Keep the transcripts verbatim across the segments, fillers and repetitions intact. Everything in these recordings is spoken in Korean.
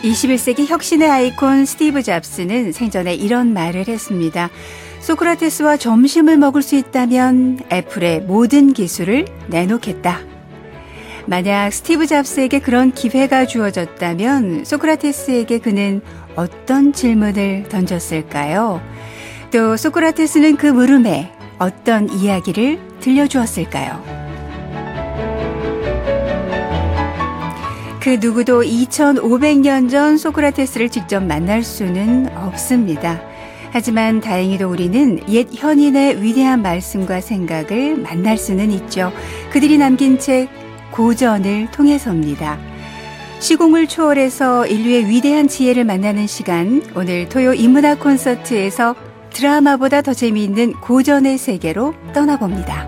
이십일 세기 혁신의 아이콘 스티브 잡스는 생전에 이런 말을 했습니다. 소크라테스와 점심을 먹을 수 있다면 애플의 모든 기술을 내놓겠다. 만약 스티브 잡스에게 그런 기회가 주어졌다면 소크라테스에게 그는 어떤 질문을 던졌을까요? 또 소크라테스는 그 물음에 어떤 이야기를 들려주었을까요? 그 누구도 이천오백 년 전 소크라테스를 직접 만날 수는 없습니다. 하지만 다행히도 우리는 옛 현인의 위대한 말씀과 생각을 만날 수는 있죠. 그들이 남긴 책 고전을 통해서입니다. 시공을 초월해서 인류의 위대한 지혜를 만나는 시간, 오늘 토요 인문학 콘서트에서 드라마보다 더 재미있는 고전의 세계로 떠나봅니다.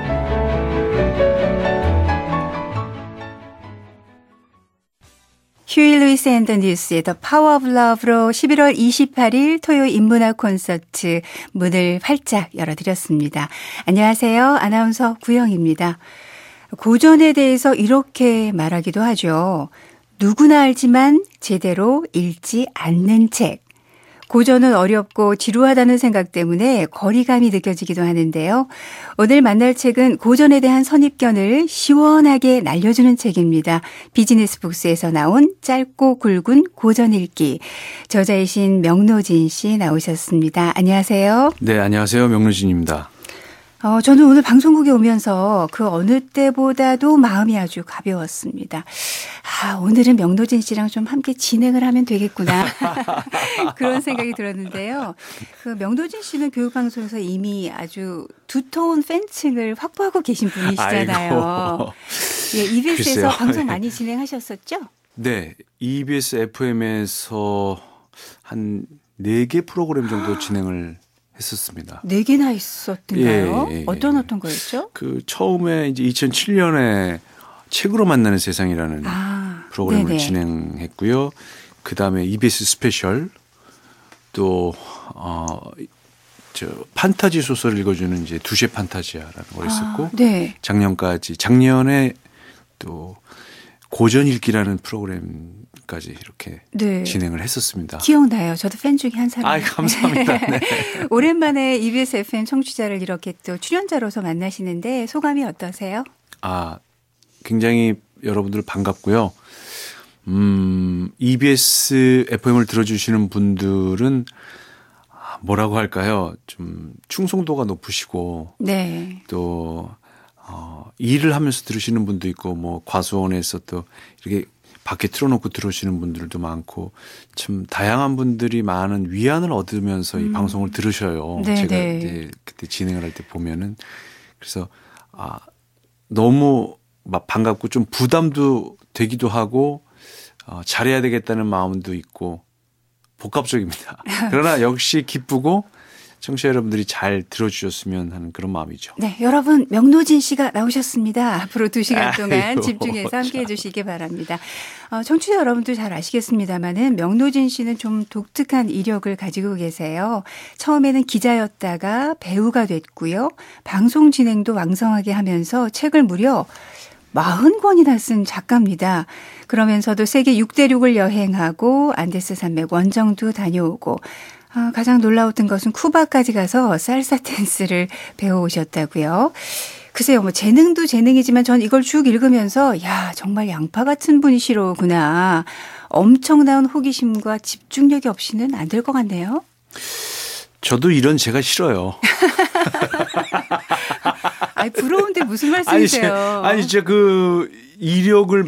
휴일 루이스 앤 더 뉴스의 The Power of Love로 십일월 이십팔일 토요 인문학 콘서트 문을 활짝 열어드렸습니다. 안녕하세요. 아나운서 구영입니다. 고전에 대해서 이렇게 말하기도 하죠. 누구나 알지만 제대로 읽지 않는 책. 고전은 어렵고 지루하다는 생각 때문에 거리감이 느껴지기도 하는데요. 오늘 만날 책은 고전에 대한 선입견을 시원하게 날려주는 책입니다. 비즈니스 북스에서 나온 짧고 굵은 고전 읽기. 저자이신 명노진 씨 나오셨습니다. 안녕하세요. 네, 안녕하세요. 명노진입니다. 어, 저는 오늘 방송국에 오면서 그 어느 때보다도 마음이 아주 가벼웠습니다. 아, 오늘은 명노진 씨랑 좀 함께 진행을 하면 되겠구나. 그런 생각이 들었는데요. 그 명노진 씨는 교육방송에서 이미 아주 두터운 팬층을 확보하고 계신 분이시잖아요. 예, 이비에스에서 글쎄요. 방송 많이 진행하셨었죠? 네, 이비에스 에프엠에서 한 네 개 프로그램 정도 진행을 했었습니다. 네 개나 있었던가요? 예, 예, 예. 어떤 어떤 거였죠? 그 처음에 이제 이천칠 년에 책으로 만나는 세상이라는 아, 프로그램을 네네. 진행했고요. 그 다음에 이비에스 스페셜 또 어, 저 판타지 소설을 읽어주는 이제 두시의 판타지아라는 걸 했었고, 아, 네. 작년까지 작년에 또 고전 읽기라는 프로그램까지 이렇게 네. 진행을 했었습니다. 기억나요. 저도 팬 중에 한 사람. 아, 감사합니다. 네. 오랜만에 이비에스 에프엠 청취자를 이렇게 또 출연자로서 만나시는데 소감이 어떠세요? 아, 굉장히 여러분들 반갑고요. 음, 이비에스 에프엠을 들어주시는 분들은 뭐라고 할까요? 좀 충성도가 높으시고, 네. 또 어, 일을 하면서 들으시는 분도 있고, 뭐, 과수원에서 또 이렇게 밖에 틀어놓고 들으시는 분들도 많고, 참 다양한 분들이 많은 위안을 얻으면서 음. 이 방송을 들으셔요. 네네. 제가 이제 그때 진행을 할 때 보면은. 그래서, 아, 너무 막 반갑고 좀 부담도 되기도 하고, 어, 잘해야 되겠다는 마음도 있고, 복합적입니다. 그러나 역시 기쁘고, 청취자 여러분들이 잘 들어주셨으면 하는 그런 마음이죠. 네, 여러분 명노진 씨가 나오셨습니다. 앞으로 두 시간 동안 아이고, 집중해서 함께해 주시기 바랍니다. 어, 청취자 여러분들 잘 아시겠습니다마는 명노진 씨는 좀 독특한 이력을 가지고 계세요. 처음에는 기자였다가 배우가 됐고요. 방송 진행도 왕성하게 하면서 책을 무려 사십 권이나 쓴 작가입니다. 그러면서도 세계 육 대륙을 여행하고 안데스 산맥 원정도 다녀오고 아, 가장 놀라웠던 것은 쿠바까지 가서 살사 댄스를 배워오셨다고요. 글쎄요, 뭐 재능도 재능이지만 전 이걸 쭉 읽으면서 야 정말 양파 같은 분이시로구나. 엄청난 호기심과 집중력이 없이는 안 될 것 같네요. 저도 이런 제가 싫어요. 아니, 부러운데 무슨 말씀이세요? 아니, 아니 진짜 그 이력을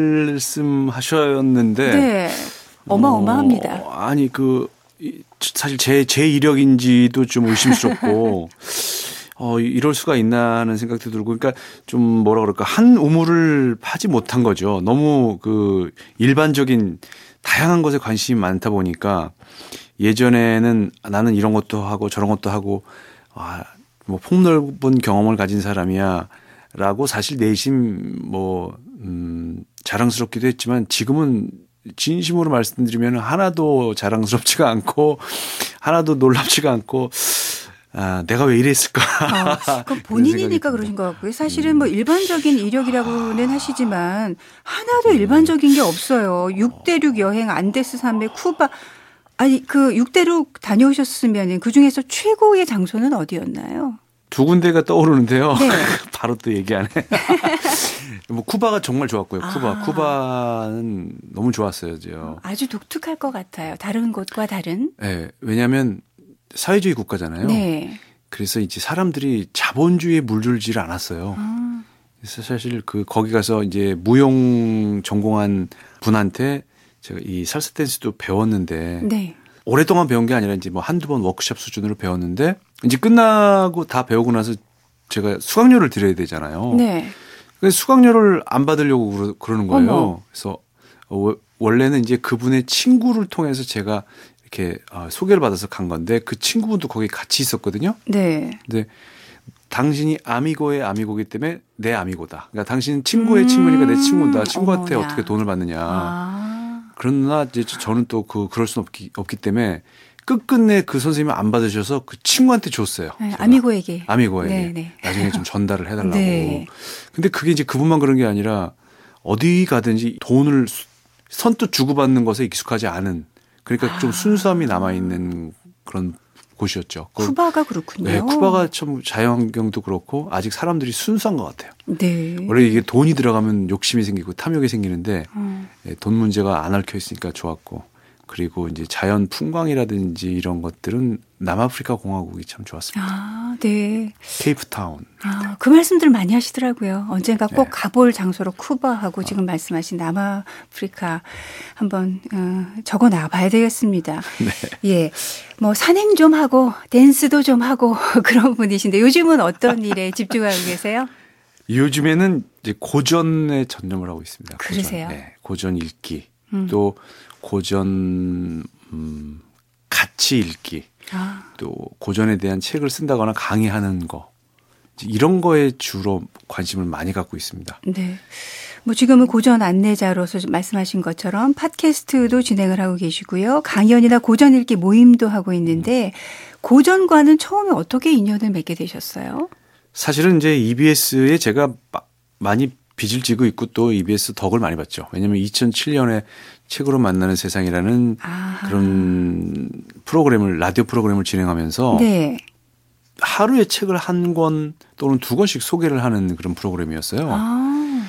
말씀하셨는데. 네, 어마어마합니다. 어, 아니 그. 사실 제, 제 이력인지도 좀 의심스럽고, 어, 이럴 수가 있나 하는 생각도 들고, 그러니까 좀 뭐라 그럴까, 한 우물을 파지 못한 거죠. 너무 그 일반적인 다양한 것에 관심이 많다 보니까 예전에는 나는 이런 것도 하고 저런 것도 하고, 아, 뭐 폭넓은 경험을 가진 사람이야 라고 사실 내심 뭐, 음, 자랑스럽기도 했지만 지금은 진심으로 말씀드리면 하나도 자랑스럽지가 않고 하나도 놀랍지가 않고 아, 내가 왜 이랬을까. 어, 그건 본인이니까 그러신 것 같고요. 사실은 뭐 일반적인 이력이라고는 하시지만 하나도 일반적인 게 없어요. 육 대륙 여행, 안데스 산맥, 쿠바. 아니 그 육 대륙 다녀오셨으면 그중에서 최고의 장소는 어디였나요? 두 군데가 떠오르는데요. 네. 바로 또 얘기하네. 뭐 쿠바가 정말 좋았고요. 쿠바. 아. 쿠바는 너무 좋았어요. 저. 아주 독특할 것 같아요. 다른 곳과 다른. 네. 왜냐하면 사회주의 국가잖아요. 네. 그래서 이제 사람들이 자본주의에 물들지 않았어요. 아. 그래서 사실 그 거기 가서 이제 무용 전공한 분한테 제가 이 살사 댄스도 배웠는데 네. 오랫동안 배운 게 아니라 이제 뭐 한두 번 워크숍 수준으로 배웠는데 이제 끝나고 다 배우고 나서 제가 수강료를 드려야 되잖아요. 네. 그래서 수강료를 안 받으려고 그러, 그러는 거예요. 어머. 그래서 원래는 이제 그분의 친구를 통해서 제가 이렇게 소개를 받아서 간 건데 그 친구분도 거기 같이 있었거든요. 네. 근데 당신이 아미고의 아미고기 때문에 내 아미고다. 그러니까 당신은 친구의 음. 친구니까 내 친구다. 친구한테 어머나. 어떻게 돈을 받느냐. 아. 그러나 이제 저는 또 그 그럴 수는 없기, 없기 때문에 끝끝내 그 선생님을 안 받으셔서 그 친구한테 줬어요. 네, 아미고에게. 아미고에게. 네, 네. 나중에 좀 전달을 해달라고. 네. 근데 그게 이제 그분만 그런 게 아니라 어디 가든지 돈을 선뜻 주고받는 것에 익숙하지 않은 그러니까 아. 좀 순수함이 남아있는 그런 곳이었죠. 쿠바가 그렇군요. 네, 쿠바가 참 자연환경도 그렇고 아직 사람들이 순수한 것 같아요. 네. 원래 이게 돈이 들어가면 욕심이 생기고 탐욕이 생기는데 음. 돈 문제가 안 얽혀 있으니까 좋았고 그리고 이제 자연 풍광이라든지 이런 것들은 남아프리카 공화국이 참 좋았습니다. 아, 네. 케이프타운. 아, 그 말씀들 많이 하시더라고요. 언젠가 꼭 네. 가볼 장소로 쿠바하고 지금 말씀하신 남아프리카 한번 어, 적어 놔봐야 되겠습니다. 네. 예, 뭐 산행 좀 하고 댄스도 좀 하고 그런 분이신데 요즘은 어떤 일에 집중하고 계세요? 요즘에는 이제 고전에 전념을 하고 있습니다. 그러세요? 고전, 네, 고전 읽기 음. 또 고전 음, 가치 읽기 아. 또 고전에 대한 책을 쓴다거나 강의하는 거 이런 거에 주로 관심을 많이 갖고 있습니다. 네. 뭐 지금은 고전 안내자로서 말씀하신 것처럼 팟캐스트도 진행을 하고 계시고요. 강연이나 고전 읽기 모임도 하고 있는데 고전과는 처음에 어떻게 인연을 맺게 되셨어요? 사실은 이제 이비에스에 제가 많이 빚을 지고 있고 또 이비에스 덕을 많이 봤죠. 왜냐하면 이천칠 년에 책으로 만나는 세상이라는 아하. 그런 프로그램을 라디오 프로그램을 진행하면서 네. 하루에 책을 한 권 또는 두 권씩 소개를 하는 그런 프로그램이었어요. 아.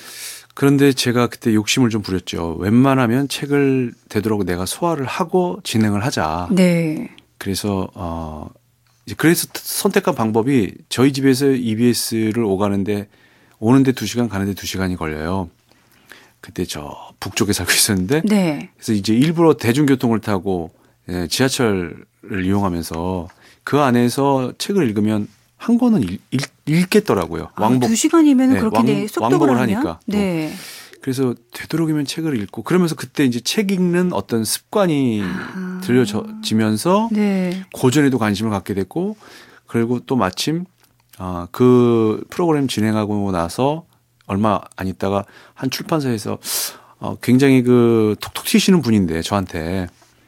그런데 제가 그때 욕심을 좀 부렸죠. 웬만하면 책을 되도록 내가 소화를 하고 진행을 하자. 네. 그래서 어 이제 그래서 선택한 방법이 저희 집에서 이비에스를 오가는데 오는데 두 시간 가는데 두 시간이 걸려요. 그때 저 북쪽에 살고 있었는데 네. 그래서 이제 일부러 대중교통을 타고 지하철을 이용하면서 그 안에서 책을 읽으면 한 권은 읽, 읽, 읽겠더라고요. 왕복. 아, 두 시간이면 네, 그렇게 왕, 네, 속도를 왕복을 하면? 하니까. 네. 그래서 되도록이면 책을 읽고 그러면서 그때 이제 책 읽는 어떤 습관이 아. 들려지면서 네. 고전에도 관심을 갖게 됐고 그리고 또 마침 아, 그 프로그램 진행하고 나서 얼마 안 있다가 한 출판사에서 어, 굉장히 그 톡톡 튀시는 분인데 저한테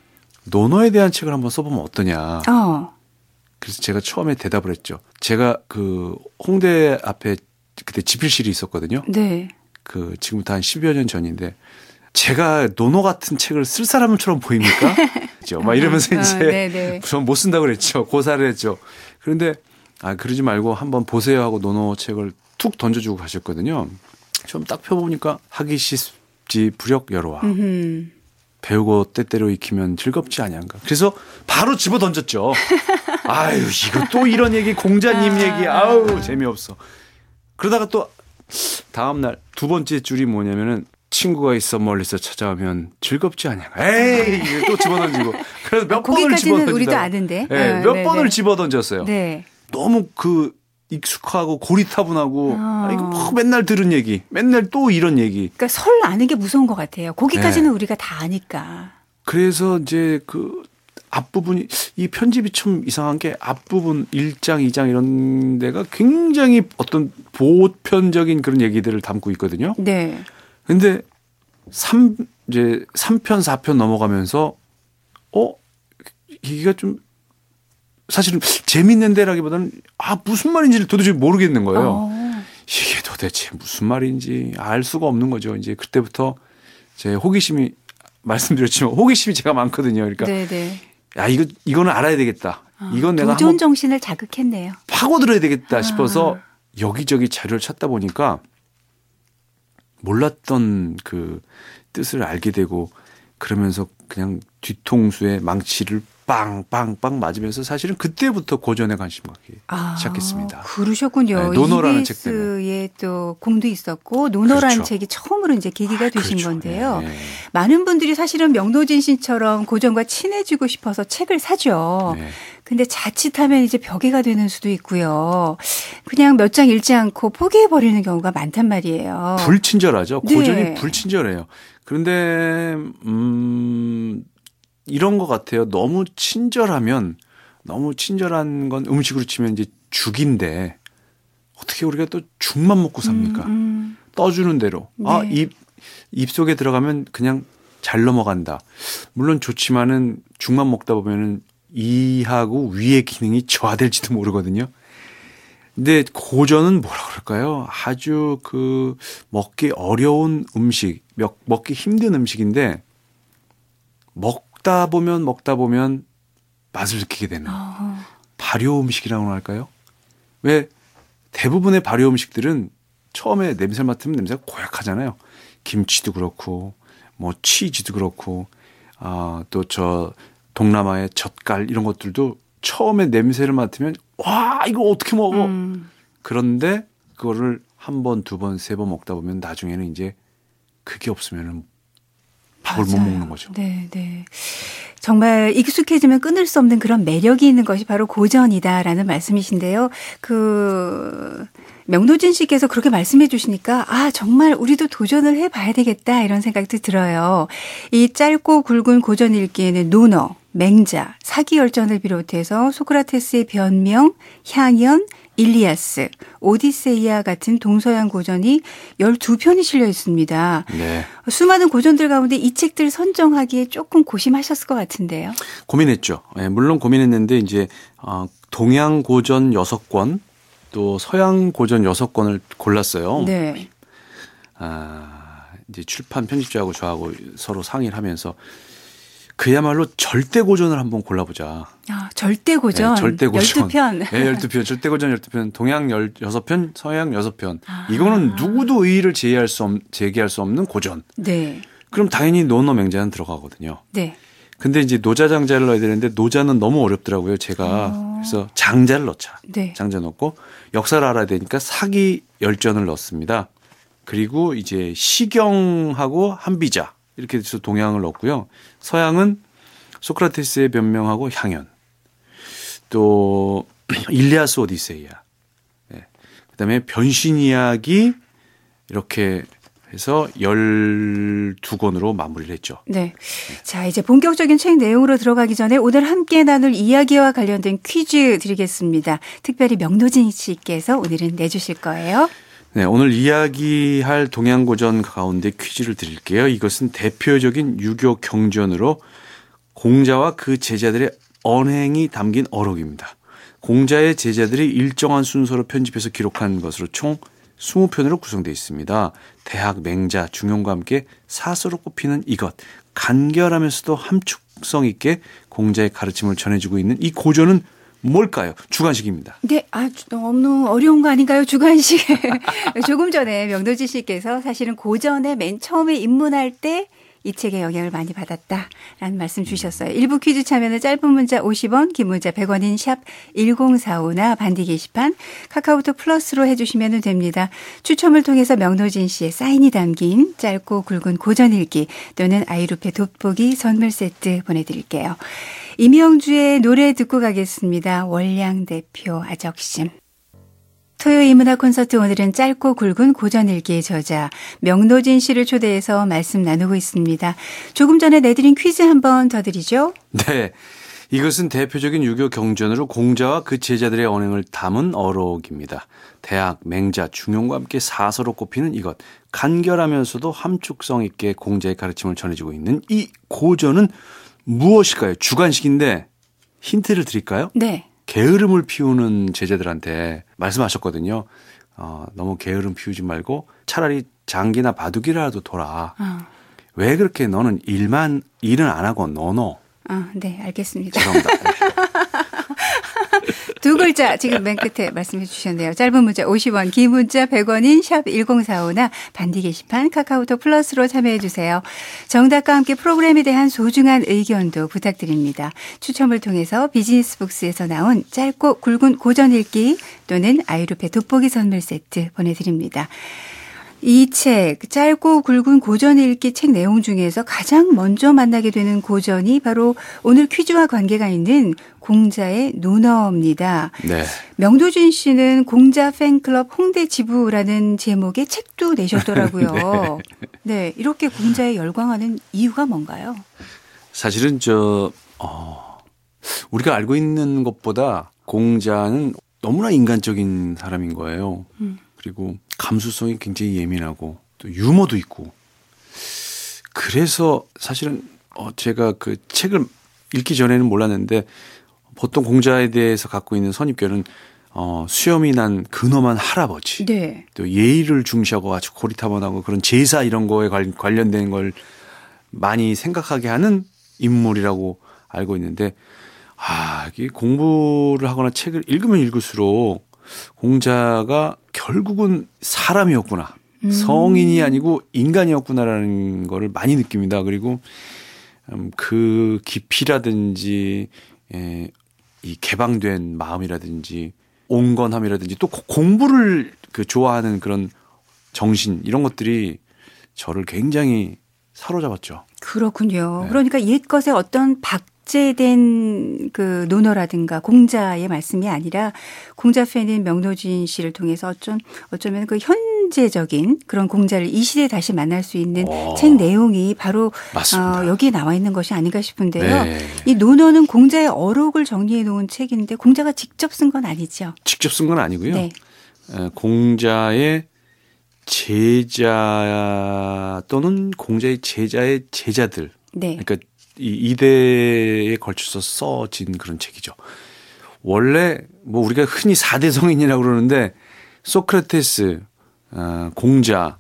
논어에 대한 책을 한번 써보면 어떠냐. 어. 그래서 제가 처음에 대답을 했죠. 제가 그 홍대 앞에 그때 집필실이 있었거든요. 네. 그 지금부터 한 십여 년 전인데 제가 논어 같은 책을 쓸 사람처럼 보입니까? 그죠? 막 이러면서 이제 어, 전 못 쓴다고 그랬죠. 고사를 했죠. 그런데 아 그러지 말고 한번 보세요 하고 논어 책을 툭 던져주고 가셨거든요. 좀 딱 펴보니까 하기 쉽지 불역 여로와. 음흠. 배우고 때때로 익히면 즐겁지 아니한가. 그래서 바로 집어 던졌죠. 아유 이거 또 이런 얘기 공자님 아. 얘기 아우 재미없어. 그러다가 또 다음 날 두 번째 줄이 뭐냐면은 친구가 있어 멀리서 찾아오면 즐겁지 아니한가. 에이 또 집어 던지고. 그래서 몇 어, 번을 집어 던지다. 우리도 아는데. 네, 어, 몇 네네. 번을 집어 던졌어요. 네. 너무 그 익숙하고 고리타분하고 아. 아, 이거 뭐 맨날 들은 얘기, 맨날 또 이런 얘기. 그러니까 설 아는 게 무서운 것 같아요. 거기까지는 네. 우리가 다 아니까. 그래서 이제 그 앞부분이 이 편집이 좀 이상한 게 앞부분 일 장, 이 장 이런 데가 굉장히 어떤 보편적인 그런 얘기들을 담고 있거든요. 네. 근데 삼 이제 삼 편, 사 편 넘어가면서 어 이게 좀 사실은 재밌는데라기보다는 아 무슨 말인지를 도대체 모르겠는 거예요. 어. 이게 도대체 무슨 말인지 알 수가 없는 거죠. 이제 그때부터 제 호기심이 말씀드렸지만 호기심이 제가 많거든요. 그러니까 네네. 야 이거 이거는 알아야 되겠다. 아, 이건 내가 도전 한번 정신을 자극했네요. 파고들어야 되겠다 아. 싶어서 여기저기 자료를 찾다 보니까 몰랐던 그 뜻을 알게 되고 그러면서 그냥 뒤통수에 망치를 빵빵빵 맞으면서 사실은 그때부터 고전에 관심 갖기 아, 시작했습니다. 그러셨군요. 네, 노노라는 책 때문에. 이비에스의 또 공도 있었고 노노라는 그렇죠. 책이 처음으로 이제 계기가 아, 되신 그렇죠. 건데요. 네. 많은 분들이 사실은 명노진 씨처럼 고전과 친해지고 싶어서 책을 사죠. 네. 근데 자칫하면 이제 벽에가 되는 수도 있고요. 그냥 몇 장 읽지 않고 포기해버리는 경우가 많단 말이에요. 불친절하죠. 고전이 네. 불친절해요. 그런데 음 이런 것 같아요. 너무 친절하면 너무 친절한 건 음식으로 치면 이제 죽인데 어떻게 우리가 또 죽만 먹고 삽니까? 음, 음. 떠주는 대로. 네. 아, 입, 입속에 들어가면 그냥 잘 넘어간다. 물론 좋지만은 죽만 먹다 보면은 이하고 위의 기능이 저하될지도 모르거든요. 근데 고전은 뭐라 그럴까요? 아주 그 먹기 어려운 음식, 먹기 힘든 음식인데 먹다 보면 먹다 보면 맛을 느끼게 되는 어. 발효 음식이라고 할까요? 왜 대부분의 발효 음식들은 처음에 냄새 맡으면 냄새가 고약하잖아요. 김치도 그렇고 뭐 치즈도 그렇고 아, 또 저 동남아의 젓갈 이런 것들도 처음에 냄새를 맡으면 와 이거 어떻게 먹어? 음. 그런데 그거를 한 번, 두 번, 세 번 먹다 보면 나중에는 이제 그게 없으면은 밥을 맞아요. 못 먹는 거죠. 네, 네. 정말 익숙해지면 끊을 수 없는 그런 매력이 있는 것이 바로 고전이다라는 말씀이신데요. 그 명노진 씨께서 그렇게 말씀해 주시니까 아 정말 우리도 도전을 해봐야 되겠다 이런 생각도 들어요. 이 짧고 굵은 고전 읽기에는 논어, 맹자, 사기열전을 비롯해서 소크라테스의 변명, 향연, 일리아스, 오디세이아 같은 동서양 고전이 열두 편이 실려 있습니다. 네. 수많은 고전들 가운데 이 책들 선정하기에 조금 고심하셨을 것 같은데요. 고민했죠. 네, 물론 고민했는데 이제 어, 동양 고전 여섯 권, 또 서양 고전 여섯 권을 골랐어요. 네. 아, 이제 출판 편집자하고 저하고 서로 상의를 하면서 그야말로 절대 고전을 한번 골라보자. 아, 절대 고전. 네, 절대 고전. 열두 편. 네, 열두 편. 절대 고전 열두 편. 동양 열여섯 편, 서양 여섯 편. 아. 이거는 누구도 의의를 제기할 수, 없, 제기할 수 없는 고전. 네. 그럼 당연히 논어 맹자는 들어가거든요. 네. 근데 이제 노자 장자를 넣어야 되는데 노자는 너무 어렵더라고요. 제가. 어. 그래서 장자를 넣자. 네. 장자 넣고 역사를 알아야 되니까 사기 열전을 넣습니다. 그리고 이제 시경하고 한비자 이렇게 해서 동양을 넣었고요. 서양은 소크라테스의 변명하고 향연. 또 일리아스 오디세이아. 네. 그다음에 변신 이야기 이렇게 해서 열두 권으로 마무리를 했죠. 네. 자, 이제 본격적인 책 내용으로 들어가기 전에 오늘 함께 나눌 이야기와 관련된 퀴즈 드리겠습니다. 특별히 명노진 씨께서 오늘은 내주실 거예요. 네, 오늘 이야기할 동양고전 가운데 퀴즈를 드릴게요. 이것은 대표적인 유교 경전으로 공자와 그 제자들의 언행이 담긴 어록입니다. 공자의 제자들이 일정한 순서로 편집해서 기록한 것으로 총 이십 편으로 구성되어 있습니다. 대학, 맹자, 중용과 함께 사서로 꼽히는 이것. 간결하면서도 함축성 있게 공자의 가르침을 전해주고 있는 이 고전은 뭘까요? 주관식입니다. 네, 아, 너무 어려운 거 아닌가요? 주관식. 조금 전에 명노진 씨께서 사실은 고전에 맨 처음에 입문할 때 이 책에 영향을 많이 받았다라는 말씀 주셨어요. 일부 퀴즈 참여는 짧은 문자 오십 원, 긴 문자 백 원인 샵 일공사오나 반디 게시판, 카카오톡 플러스로 해주시면 됩니다. 추첨을 통해서 명노진 씨의 사인이 담긴 짧고 굵은 고전 읽기 또는 아이루페 돋보기 선물 세트 보내드릴게요. 임영주의 노래 듣고 가겠습니다. 월량대표 아적심. 토요일 문화 콘서트 오늘은 짧고 굵은 고전 읽기의 저자 명노진 씨를 초대해서 말씀 나누고 있습니다. 조금 전에 내드린 퀴즈 한 번 더 드리죠. 네. 이것은 대표적인 유교 경전으로 공자와 그 제자들의 언행을 담은 어록입니다. 대학, 맹자, 중용과 함께 사서로 꼽히는 이것. 간결하면서도 함축성 있게 공자의 가르침을 전해주고 있는 이 고전은 무엇일까요? 주관식인데 힌트를 드릴까요? 네. 게으름을 피우는 제자들한테 말씀하셨거든요. 어, 너무 게으름 피우지 말고 차라리 장기나 바둑이라도 둬라. 어. 왜 그렇게 너는 일만 일은 안 하고 노노? 아, 네, 알겠습니다. 죄송합니다. 두 글자 지금 맨 끝에 말씀해 주셨네요. 짧은 문자 오십 원, 긴 문자 백 원인 샵 일공사오나 반디 게시판 카카오톡 플러스로 참여해 주세요. 정답과 함께 프로그램에 대한 소중한 의견도 부탁드립니다. 추첨을 통해서 비즈니스북스에서 나온 짧고 굵은 고전 읽기 또는 아이루페 돋보기 선물 세트 보내드립니다. 이 책, 짧고 굵은 고전 읽기 책 내용 중에서 가장 먼저 만나게 되는 고전이 바로 오늘 퀴즈와 관계가 있는 공자의 논어입니다. 네. 명도준 씨는 공자 팬클럽 홍대 지부라는 제목의 책도 내셨더라고요. 네. 네, 이렇게 공자에 열광하는 이유가 뭔가요? 사실은 저 어, 우리가 알고 있는 것보다 공자는 너무나 인간적인 사람인 거예요. 음. 그리고 감수성이 굉장히 예민하고 또 유머도 있고 그래서 사실은 어 제가 그 책을 읽기 전에는 몰랐는데 보통 공자에 대해서 갖고 있는 선입견은 어 수염이 난 근엄한 할아버지 네. 또 예의를 중시하고 아주 고리타분하고 그런 제사 이런 거에 관련된 걸 많이 생각하게 하는 인물이라고 알고 있는데 아 이게 공부를 하거나 책을 읽으면 읽을수록 공자가 결국은 사람이었구나. 음. 성인이 아니고 인간이었구나라는 거를 많이 느낍니다. 그리고 그 깊이라든지 이 개방된 마음이라든지 온건함이라든지 또 공부를 그 좋아하는 그런 정신 이런 것들이 저를 굉장히 사로잡았죠. 그렇군요. 네. 그러니까 옛것의 어떤 박 삭제된 그 논어라든가 공자의 말씀이 아니라 공자 팬인 명노진 씨를 통해서 어쩜, 어쩌면 그 현재적인 그런 공자를 이 시대에 다시 만날 수 있는 오. 책 내용이 바로 어, 여기에 나와 있는 것이 아닌가 싶은데요. 네. 이 논어는 공자의 어록을 정리해 놓은 책인데 공자가 직접 쓴 건 아니죠? 직접 쓴 건 아니고요. 네. 공자의 제자 또는 공자의 제자의 제자들. 네. 그러니까 이 이대에 걸쳐서 써진 그런 책이죠. 원래 뭐 우리가 흔히 사대 성인이라고 그러는데 소크라테스, 공자,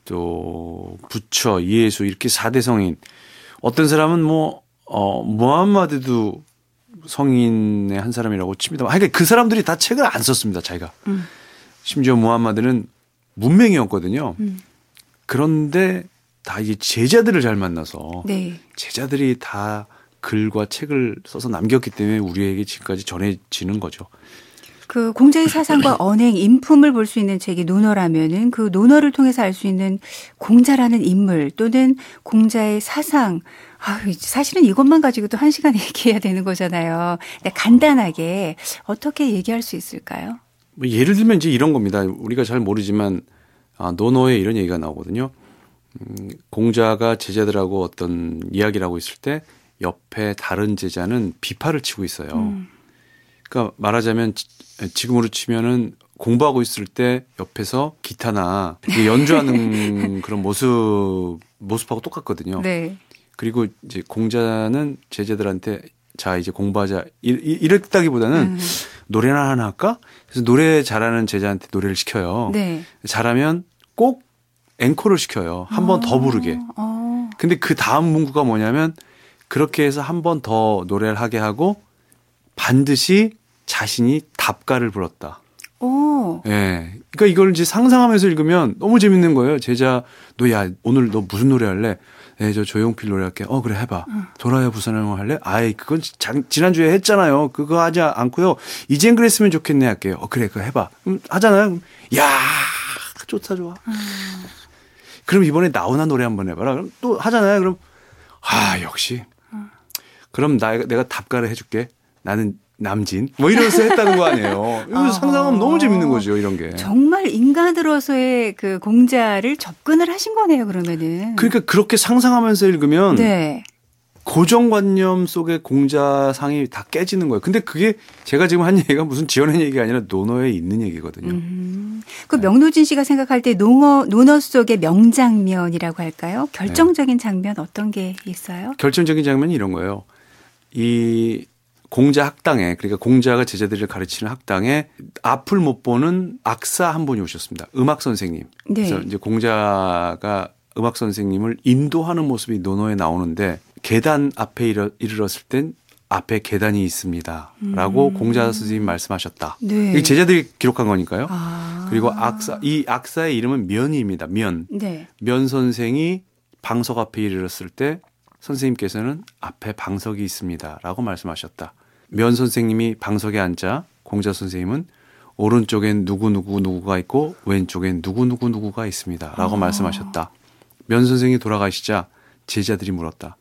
또 부처, 예수 이렇게 사대 성인. 어떤 사람은 뭐 어, 무함마드도 성인의 한 사람이라고 칩니다. 하여간 그 사람들이 다 책을 안 썼습니다. 자기가. 음. 심지어 무함마드는 문맹이었거든요. 음. 그런데 다 이제 제자들을 잘 만나서 네. 제자들이 다 글과 책을 써서 남겼기 때문에 우리에게 지금까지 전해지는 거죠. 그 공자의 사상과 언행, 인품을 볼 수 있는 책이 논어라면은 그 논어를 통해서 알 수 있는 공자라는 인물 또는 공자의 사상. 아, 사실은 이것만 가지고도 한 시간 얘기해야 되는 거잖아요. 근데 간단하게 어떻게 얘기할 수 있을까요? 뭐 예를 들면 이제 이런 겁니다. 우리가 잘 모르지만 아, 논어에 이런 얘기가 나오거든요. 음, 공자가 제자들하고 어떤 이야기를 하고 있을 때 옆에 다른 제자는 비파를 치고 있어요. 음. 그러니까 말하자면 지금으로 치면은 공부하고 있을 때 옆에서 기타나 연주하는 그런 모습, 모습하고 똑같거든요. 네. 그리고 이제 공자는 제자들한테 자, 이제 공부하자. 이랬다기보다는 음. 노래나 하나 할까? 그래서 노래 잘하는 제자한테 노래를 시켜요. 네. 잘하면 꼭 앵콜을 시켜요. 한 번 더 부르게. 어. 근데 그 다음 문구가 뭐냐면 그렇게 해서 한 번 더 노래를 하게 하고 반드시 자신이 답가를 불렀다. 오. 예. 그러니까 이걸 이제 상상하면서 읽으면 너무 재밌는 거예요. 제자, 너 야, 오늘 너 무슨 노래 할래? 네, 저 조용필 노래 할게. 어, 그래, 해봐. 응. 돌아요 부산행 할래? 아이, 그건 장, 지난주에 했잖아요. 그거 하지 않고요. 이젠 그랬으면 좋겠네 할게요. 어, 그래, 그거 해봐. 음, 하잖아요. 야, 좋다, 좋아. 음. 그럼 이번에 나오나 노래 한번 해봐라. 그럼 또 하잖아요. 그럼 아 역시. 그럼 나 내가 답가를 해줄게. 나는 남진. 뭐 이러면서 했다는 거 아니에요. 이거 아, 상상하면 너무 재밌는 거죠. 이런 게. 정말 인간으로서의 그 공자를 접근을 하신 거네요. 그러면은. 그러니까 그렇게 상상하면서 읽으면 네. 고정관념 속의 공자상이 다 깨지는 거예요. 근데 그게 제가 지금 한 얘기가 무슨 지어낸 얘기가 아니라 논어에 있는 얘기거든요. 음. 그 명노진 씨가 생각할 때 논어, 논어 속의 명장면이라고 할까요? 결정적인 장면 어떤 게 있어요? 결정적인 장면이 이런 거예요. 이 공자 학당에 그러니까 공자가 제자들을 가르치는 학당에 앞을 못 보는 악사 한 분이 오셨습니다. 음악 선생님. 네. 그래서 이제 공자가 음악 선생님을 인도하는 모습이 논어에 나오는데 계단 앞에 이르렀을 땐 앞에 계단이 있습니다. 라고 음. 공자 선생님이 말씀하셨다. 네. 이게 제자들이 기록한 거니까요. 아. 그리고 악사, 이 악사의 이름은 면입니다. 면. 네. 면 선생이 방석 앞에 이르렀을 때 선생님께서는 앞에 방석이 있습니다. 라고 말씀하셨다. 면 선생님이 방석에 앉아 공자 선생님은 오른쪽엔 누구누구 누구가 있고 왼쪽엔 누구누구 누구가 있습니다. 라고 아. 말씀하셨다. 면 선생이 돌아가시자 제자들이 물었다.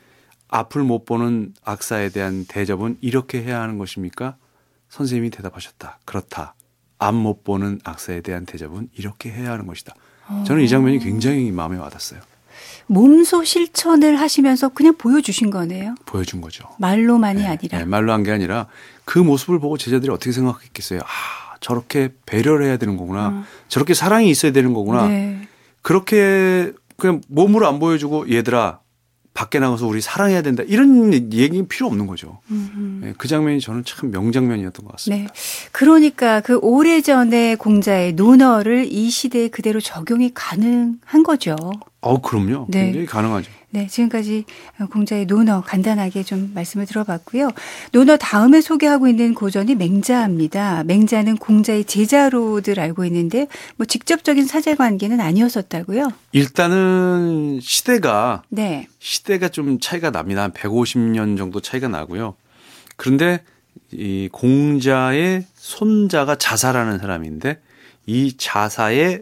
앞을 못 보는 악사에 대한 대접은 이렇게 해야 하는 것입니까? 선생님이 대답하셨다. 그렇다. 앞 못 보는 악사에 대한 대접은 이렇게 해야 하는 것이다. 저는 이 장면이 굉장히 마음에 와닿았어요. 몸소 실천을 하시면서 그냥 보여주신 거네요. 보여준 거죠. 말로만이 네, 아니라. 네, 말로 한 게 아니라 그 모습을 보고 제자들이 어떻게 생각했겠어요. 아, 저렇게 배려를 해야 되는 거구나. 음. 저렇게 사랑이 있어야 되는 거구나. 네. 그렇게 그냥 몸으로 안 보여주고 얘들아 밖에 나가서 우리 사랑해야 된다. 이런 얘기는 필요 없는 거죠. 네, 그 장면이 저는 참 명장면이었던 것 같습니다. 네. 그러니까 그 오래전에 공자의 논어를 이 시대에 그대로 적용이 가능한 거죠. 어, 그럼요. 네. 굉장히 가능하죠. 네, 지금까지 공자의 논어 간단하게 좀 말씀을 들어봤고요. 논어 다음에 소개하고 있는 고전이 맹자입니다. 맹자는 공자의 제자로들 알고 있는데 뭐 직접적인 사제관계는 아니었었다고요? 일단은 시대가 네. 시대가 좀 차이가 납니다. 한 백오십 년 정도 차이가 나고요. 그런데 이 공자의 손자가 자사라는 사람인데 이 자사의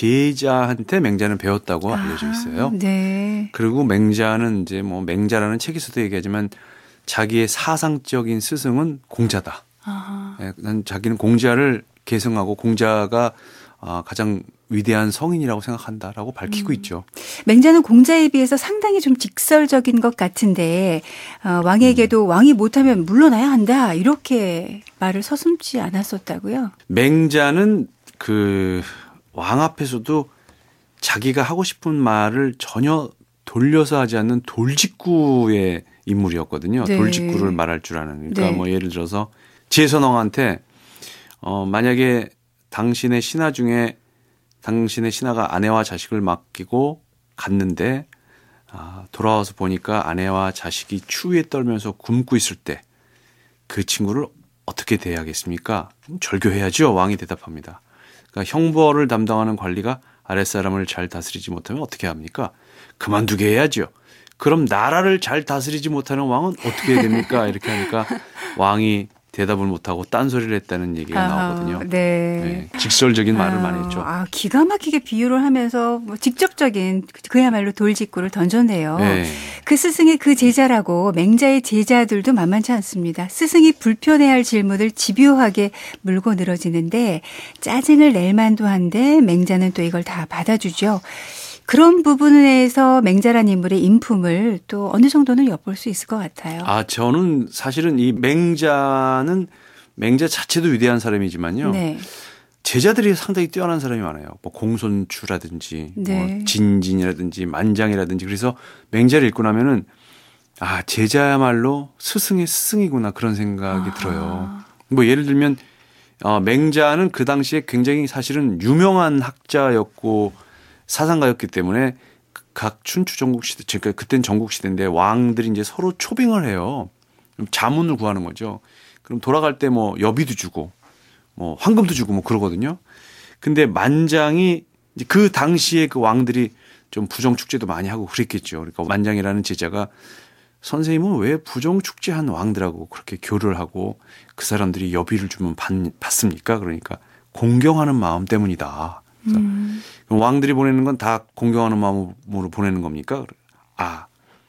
제자한테 맹자는 배웠다고 아, 알려져 있어요. 네. 그리고 맹자는 이제 뭐 맹자라는 책에서도 얘기하지만 자기의 사상적인 스승은 공자다. 네, 난 자기는 공자를 계승하고 공자가 가장 위대한 성인이라고 생각한다라고 밝히고 음. 있죠. 맹자는 공자에 비해서 상당히 좀 직설적인 것 같은데 어, 왕에게도 음. 왕이 못하면 물러나야 한다 이렇게 말을 서슴지 않았었다고요? 맹자는 그 왕 앞에서도 자기가 하고 싶은 말을 전혀 돌려서 하지 않는 돌직구의 인물이었거든요. 네. 돌직구를 말할 줄 아는. 그러니까 네. 뭐 예를 들어서 지혜선왕한테 어 만약에 당신의 신하 중에 당신의 신하가 아내와 자식을 맡기고 갔는데 아, 돌아와서 보니까 아내와 자식이 추위에 떨면서 굶고 있을 때 그 친구를 어떻게 대해야겠습니까? 절교해야죠. 왕이 대답합니다. 그러니까 형벌을 담당하는 관리가 아랫사람을 잘 다스리지 못하면 어떻게 합니까? 그만두게 해야죠. 그럼 나라를 잘 다스리지 못하는 왕은 어떻게 해야 됩니까? 이렇게 하니까 왕이 대답을 못하고 딴소리를 했다는 얘기가 아, 나오거든요. 네. 네. 직설적인 말을 아, 많이 했죠. 아, 기가 막히게 비유를 하면서 뭐 직접적인 그야말로 돌직구를 던졌네요. 네. 그 스승의 그 제자라고 맹자의 제자들도 만만치 않습니다. 스승이 불편해할 질문을 집요하게 물고 늘어지는데 짜증을 낼 만도 한데 맹자는 또 이걸 다 받아주죠. 그런 부분에서 맹자란 인물의 인품을 또 어느 정도는 엿볼 수 있을 것 같아요. 아, 저는 사실은 이 맹자는 맹자 자체도 위대한 사람이지만요. 네. 제자들이 상당히 뛰어난 사람이 많아요. 뭐 공손추라든지 네. 뭐 진진이라든지 만장이라든지 그래서 맹자를 읽고 나면은 아, 제자야말로 스승의 스승이구나 그런 생각이 아. 들어요. 뭐 예를 들면 어, 맹자는 그 당시에 굉장히 사실은 유명한 학자였고 사상가였기 때문에 각 춘추 전국 시대, 그러니까 그때는 전국 시대인데 왕들이 이제 서로 초빙을 해요. 자문을 구하는 거죠. 그럼 돌아갈 때 뭐 여비도 주고 뭐 황금도 주고 뭐 그러거든요. 근데 만장이 이제 그 당시에 그 왕들이 좀 부정축제도 많이 하고 그랬겠죠. 그러니까 만장이라는 제자가 선생님은 왜 부정축제한 왕들하고 그렇게 교류를 하고 그 사람들이 여비를 주면 받, 받습니까? 그러니까 공경하는 마음 때문이다. 음. 왕들이 보내는 건 다 공경하는 마음으로 보내는 겁니까? 아,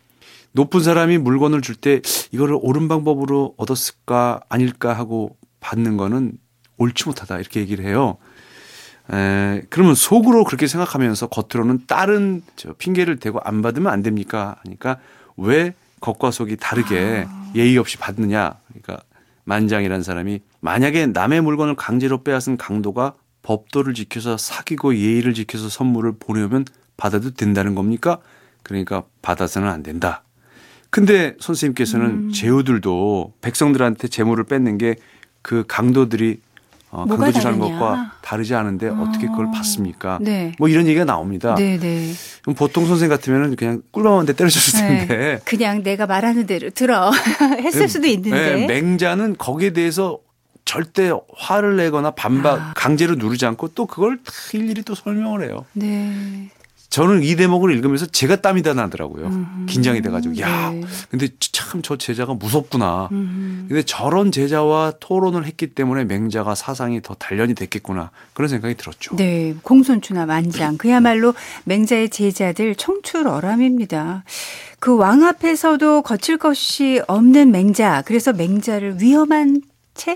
높은 사람이 물건을 줄 때 이거를 옳은 방법으로 얻었을까 아닐까 하고 받는 거는 옳지 못하다 이렇게 얘기를 해요. 에, 그러면 속으로 그렇게 생각하면서 겉으로는 다른 저 핑계를 대고 안 받으면 안 됩니까? 하니까 왜 겉과 속이 다르게 아. 예의 없이 받느냐? 그러니까 만장이라는 사람이 만약에 남의 물건을 강제로 빼앗은 강도가 법도를 지켜서 사귀고 예의를 지켜서 선물을 보내오면 받아도 된다는 겁니까? 그러니까 받아서는 안 된다. 근데 선생님께서는 음. 제후들도 백성들한테 재물을 뺏는 게 그 강도들이 어, 강도질하는 것과 다르지 않은데 어. 어떻게 그걸 받습니까? 네. 뭐 이런 얘기가 나옵니다. 네, 네. 그럼 보통 선생 같으면 그냥 꿀밤 한 대 때려줬을 텐데. 네. 그냥 내가 말하는 대로 들어 했을 수도 있는데. 네, 맹자는 거기에 대해서 절대 화를 내거나 반박 아. 강제로 누르지 않고 또 그걸 다 일일이 또 설명을 해요. 네. 저는 이 대목을 읽으면서 제가 땀이 다 나더라고요. 음. 긴장이 돼가지고. 야, 네. 근데 참 저 제자가 무섭구나. 음. 근데 저런 제자와 토론을 했기 때문에 맹자가 사상이 더 단련이 됐겠구나. 그런 생각이 들었죠. 네. 공손추나 만장. 그야말로 맹자의 제자들 청출어람입니다. 그 왕 앞에서도 거칠 것이 없는 맹자. 그래서 맹자를 위험한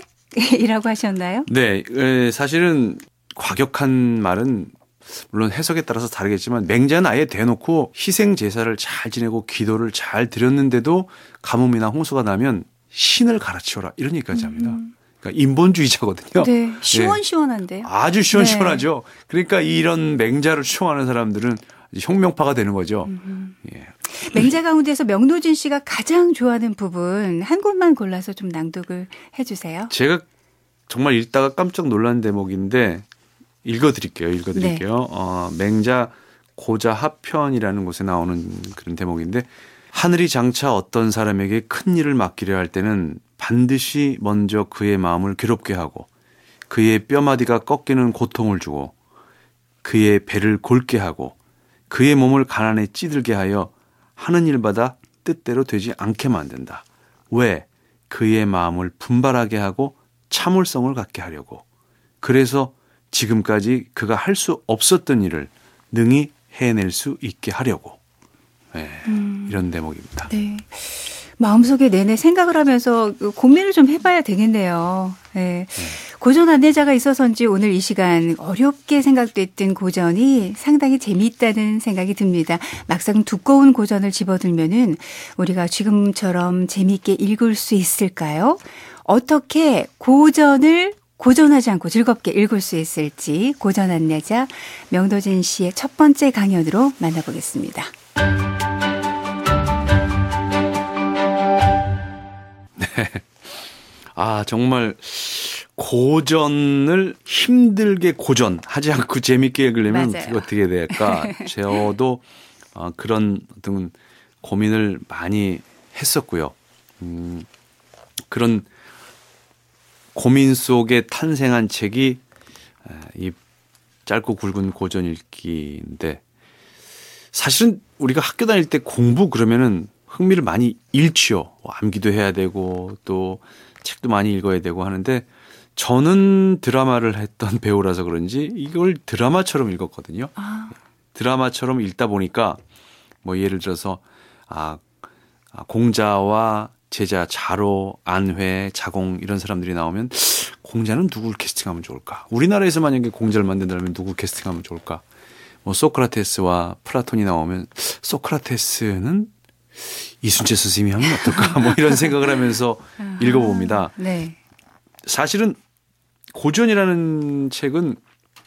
책이라고 하셨나요? 네. 사실은 과격한 말은 물론 해석에 따라서 다르겠지만 맹자는 아예 대놓고 희생 제사를 잘 지내고 기도를 잘 드렸는데도 가뭄이나 홍수가 나면 신을 갈아치워라 이런 얘기까지 합니다. 음. 그러니까 인본주의자거든요. 네, 시원시원한데요. 네. 아주 시원시원하죠. 네. 그러니까 이런 맹자를 추종하는 사람들은 혁명파가 되는 거죠. 음. 예. 맹자 가운데서 명노진 씨가 가장 좋아하는 부분 한 곳만 골라서 좀 낭독을 해 주세요. 제가 정말 읽다가 깜짝 놀란 대목인데 읽어드릴게요. 읽어드릴게요. 네. 어, 맹자 고자 하편이라는 곳에 나오는 그런 대목인데 하늘이 장차 어떤 사람에게 큰 일을 맡기려 할 때는 반드시 먼저 그의 마음을 괴롭게 하고 그의 뼈마디가 꺾이는 고통을 주고 그의 배를 골게 하고 그의 몸을 가난에 찌들게 하여 하는 일마다 뜻대로 되지 않게 만든다. 왜? 그의 마음을 분발하게 하고 참을성을 갖게 하려고. 그래서 지금까지 그가 할 수 없었던 일을 능히 해낼 수 있게 하려고. 네, 음. 이런 대목입니다. 네. 마음속에 내내 생각을 하면서 고민을 좀 해봐야 되겠네요. 네. 네. 고전 안내자가 있어서인지 오늘 이 시간 어렵게 생각됐던 고전이 상당히 재미있다는 생각이 듭니다. 막상 두꺼운 고전을 집어들면은 우리가 지금처럼 재미있게 읽을 수 있을까요? 어떻게 고전을 고전하지 않고 즐겁게 읽을 수 있을지 고전 안내자 명노진 씨의 첫 번째 강연으로 만나보겠습니다. 네. 아, 정말 고전을 힘들게 고전하지 않고 재밌게 읽으려면 맞아요. 어떻게 될까? 저도 그런 어떤 고민을 많이 했었고요. 음, 그런 고민 속에 탄생한 책이 이 짧고 굵은 고전 읽기인데 사실은 우리가 학교 다닐 때 공부 그러면은 흥미를 많이 잃지요. 암기도 해야 되고 또 책도 많이 읽어야 되고 하는데 저는 드라마를 했던 배우라서 그런지 이걸 드라마처럼 읽었거든요. 아. 드라마처럼 읽다 보니까 뭐 예를 들어서 아, 공자와 제자, 자로, 안회, 자공 이런 사람들이 나오면 공자는 누구를 캐스팅하면 좋을까? 우리나라에서 만약에 공자를 만든다면 누구 캐스팅하면 좋을까? 뭐 소크라테스와 플라톤이 나오면 소크라테스는 이순재 선생님이 하면 어떨까? 뭐 이런 생각을 하면서 아, 읽어봅니다. 네. 사실은 고전이라는 책은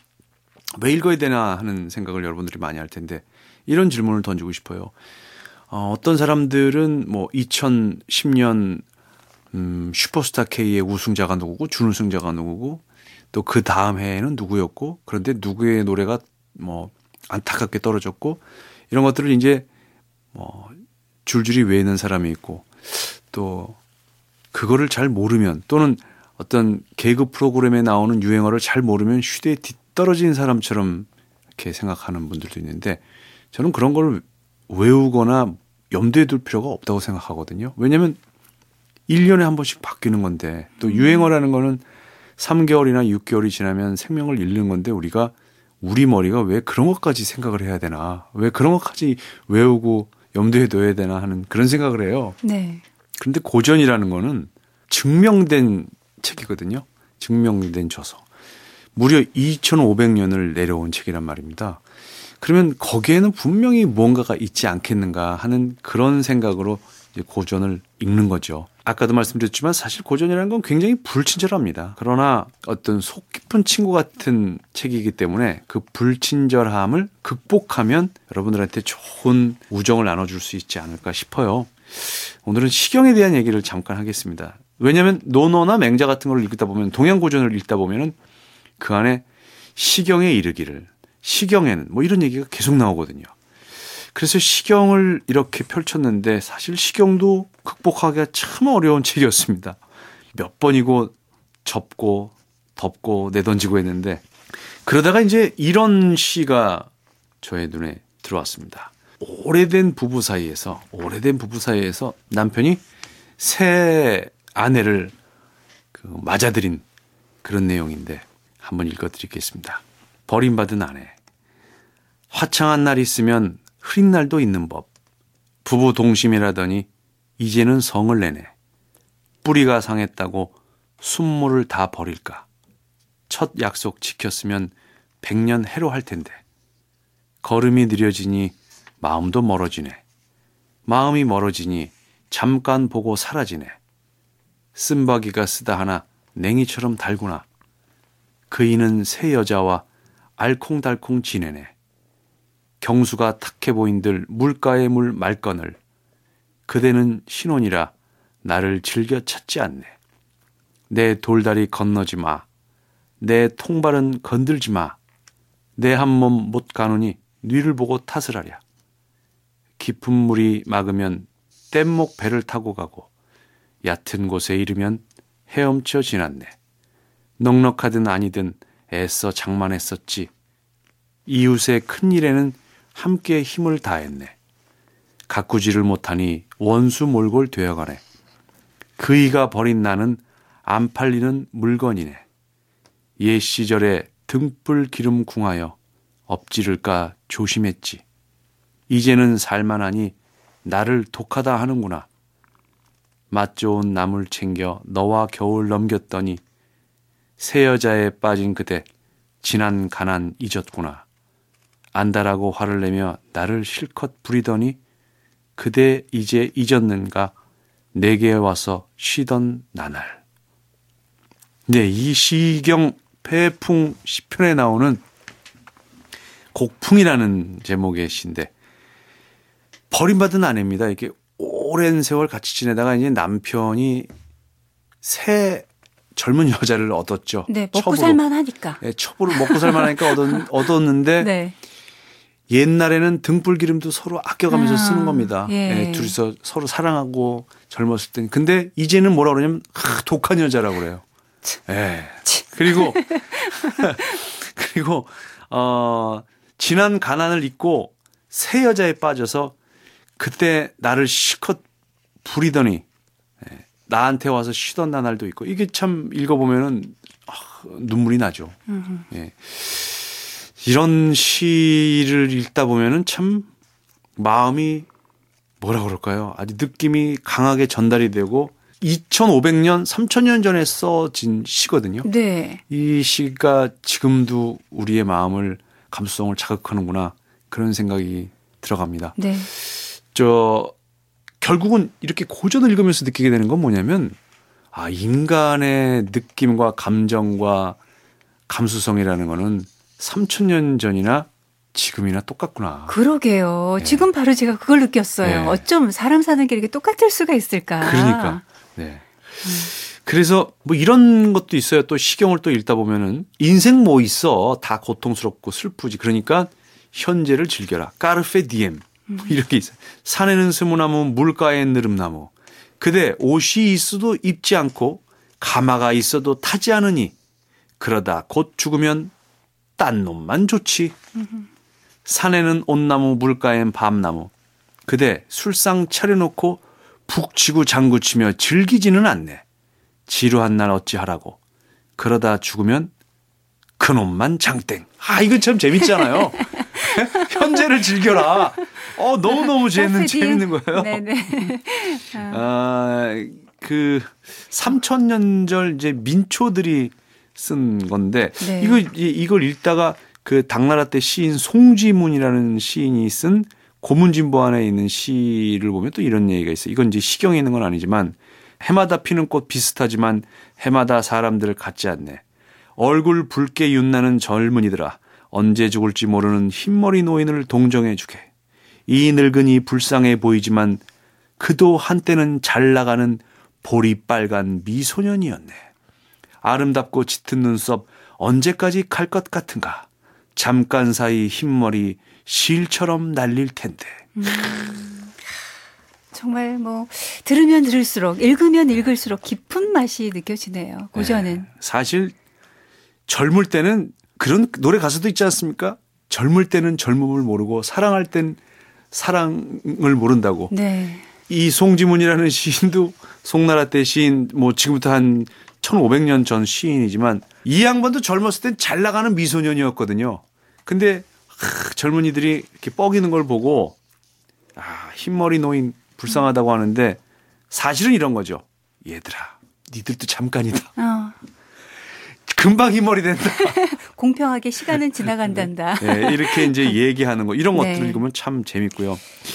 왜 읽어야 되나 하는 생각을 여러분들이 많이 할 텐데 이런 질문을 던지고 싶어요. 어, 어떤 사람들은 뭐 이천십 년 음, 슈퍼스타 K의 우승자가 누구고 준우승자가 누구고 또 그 다음 해에는 누구였고 그런데 누구의 노래가 뭐 안타깝게 떨어졌고 이런 것들을 이제 뭐 줄줄이 외우는 사람이 있고 또 그거를 잘 모르면 또는 어떤 개그 프로그램에 나오는 유행어를 잘 모르면 시대에 뒤떨어진 사람처럼 이렇게 생각하는 분들도 있는데 저는 그런 걸 외우거나 염두에 둘 필요가 없다고 생각하거든요. 왜냐하면 일 년에 한 번씩 바뀌는 건데 또 유행어라는 거는 삼 개월이나 육 개월이 지나면 생명을 잃는 건데 우리가 우리 머리가 왜 그런 것까지 생각을 해야 되나 왜 그런 것까지 외우고 염두에 둬야 되나 하는 그런 생각을 해요. 네. 그런데 고전이라는 거는 증명된 책이거든요. 증명된 저서. 무려 이천오백 년을 내려온 책이란 말입니다. 그러면 거기에는 분명히 무언가가 있지 않겠는가 하는 그런 생각으로 이제 고전을 읽는 거죠. 아까도 말씀드렸지만 사실 고전이라는 건 굉장히 불친절합니다. 그러나 어떤 속 깊은 친구 같은 책이기 때문에 그 불친절함을 극복하면 여러분들한테 좋은 우정을 나눠줄 수 있지 않을까 싶어요. 오늘은 시경에 대한 얘기를 잠깐 하겠습니다. 왜냐하면 논어나 맹자 같은 걸 읽다 보면 동양고전을 읽다 보면은 그 안에 시경에 이르기를 시경에는 뭐 이런 얘기가 계속 나오거든요. 그래서 시경을 이렇게 펼쳤는데 사실 시경도 극복하기가 참 어려운 책이었습니다. 몇 번이고 접고 덮고 내던지고 했는데 그러다가 이제 이런 시가 저의 눈에 들어왔습니다. 오래된 부부 사이에서 오래된 부부 사이에서 남편이 새 아내를 그 맞아들인 그런 내용인데 한번 읽어드리겠습니다. 버림받은 아내. 화창한 날 있으면 흐린 날도 있는 법. 부부 동심이라더니 이제는 성을 내네. 뿌리가 상했다고 순모를 다 버릴까. 첫 약속 지켰으면 백년 해로 할 텐데. 걸음이 느려지니 마음도 멀어지네. 마음이 멀어지니 잠깐 보고 사라지네. 쓴바귀가 쓰다 하나 냉이처럼 달구나. 그이는 새 여자와 알콩달콩 지내네. 경수가 탁해 보인들 물가에 물 말건을. 그대는 신혼이라 나를 즐겨 찾지 않네. 내 돌다리 건너지 마. 내 통발은 건들지 마. 내 한 몸 못 가누니 뉘를 보고 탓을 하랴. 깊은 물이 막으면 뗏목 배를 타고 가고 얕은 곳에 이르면 헤엄쳐 지났네. 넉넉하든 아니든 애써 장만했었지. 이웃의 큰일에는 함께 힘을 다했네. 가꾸지를 못하니 원수 몰골 되어가네. 그이가 버린 나는 안 팔리는 물건이네. 옛 시절에 등불 기름 궁하여 엎지를까 조심했지. 이제는 살만하니 나를 독하다 하는구나. 맛 좋은 나물 챙겨 너와 겨울 넘겼더니 새 여자에 빠진 그대 지난 가난 잊었구나. 안다라고 화를 내며 나를 실컷 부리더니 그대 이제 잊었는가 내게 와서 쉬던 나날. 네, 이 시경 폐풍 시편에 나오는 곡풍이라는 제목의 시인데 버림받은 아내입니다. 이렇게 오랜 세월 같이 지내다가 이제 남편이 새 젊은 여자를 얻었죠. 네, 먹고 살만하니까. 네, 첩으로 먹고 살만하니까 얻었, 얻었는데 네. 옛날에는 등불 기름도 서로 아껴가면서 아, 쓰는 겁니다. 예. 네, 둘이서 서로 사랑하고 젊었을 땐. 근데 이제는 뭐라 그러냐면 아, 독한 여자라고 그래요. 네. 그리고 그리고 어, 지난 가난을 잊고 새 여자에 빠져서 그때 나를 실컷 부리더니 네, 나한테 와서 쉬던 나날도 있고 이게 참 읽어보면은 아, 눈물이 나죠. 예. 이런 시를 읽다 보면은 참 마음이 뭐라 그럴까요? 아주 느낌이 강하게 전달이 되고 이천오백 년, 삼천 년 전에 써진 시거든요. 네. 이 시가 지금도 우리의 마음을 감수성을 자극하는구나 그런 생각이 들어갑니다. 네. 저 결국은 이렇게 고전을 읽으면서 느끼게 되는 건 뭐냐면 아 인간의 느낌과 감정과 감수성이라는 거는 삼천 년 전이나 지금이나 똑같구나. 그러게요. 네. 지금 바로 제가 그걸 느꼈어요. 네. 어쩜 사람 사는 게 이렇게 똑같을 수가 있을까. 그러니까. 네. 음. 그래서 뭐 이런 것도 있어요. 또 시경을 또 읽다 보면은 인생 뭐 있어. 다 고통스럽고 슬프지. 그러니까 현재를 즐겨라. 까르페 디엠. 음. 이렇게 있어요. 산에는 스무나무, 물가엔 느릅나무. 그대 옷이 있어도 입지 않고 가마가 있어도 타지 않으니 그러다 곧 죽으면 딴 놈만 좋지. 음흠. 산에는 온나무, 물가엔 밤나무. 그대 술상 차려놓고 북치고 장구치며 즐기지는 않네. 지루한 날 어찌하라고. 그러다 죽으면 그놈만 장땡. 아 이거 참 재밌잖아요. 현재를 즐겨라. 어 너무너무 재밌는, 재밌는 거예요. 네네. 아, 그 삼천 년절 이제 민초들이 쓴 건데 네. 이거 이걸 읽다가 그 당나라 때 시인 송지문이라는 시인이 쓴 고문진보 안에 있는 시를 보면 또 이런 얘기가 있어요. 이건 이제 시경에 있는 건 아니지만 해마다 피는 꽃 비슷하지만 해마다 사람들을 같지 않네. 얼굴 붉게 윤나는 젊은이들아 언제 죽을지 모르는 흰머리 노인을 동정해 주게. 이 늙은이 불쌍해 보이지만 그도 한때는 잘 나가는 보리빨간 미소년이었네. 아름답고 짙은 눈썹 언제까지 갈 것 같은가. 잠깐 사이 흰머리 실처럼 날릴 텐데. 음, 정말 뭐 들으면 들을수록 읽으면 읽을수록 깊은 맛이 느껴지네요. 고전은. 네, 사실 젊을 때는 그런 노래 가사도 있지 않습니까? 젊을 때는 젊음을 모르고 사랑할 땐 사랑을 모른다고. 네. 이 송지문이라는 시인도 송나라 때 시인 뭐 지금부터 한 천오백 년 전 시인이지만 이 양반도 젊었을 땐 잘 나가는 미소년이었거든요. 근데 하, 젊은이들이 이렇게 뻐기는 걸 보고 아, 흰머리 노인 불쌍하다고 하는데 사실은 이런 거죠. 얘들아, 니들도 잠깐이다. 어. 금방 흰머리 된다. 공평하게 시간은 지나간단다. 네, 이렇게 이제 얘기하는 거 이런 것들을 네. 읽으면 참 재밌고요.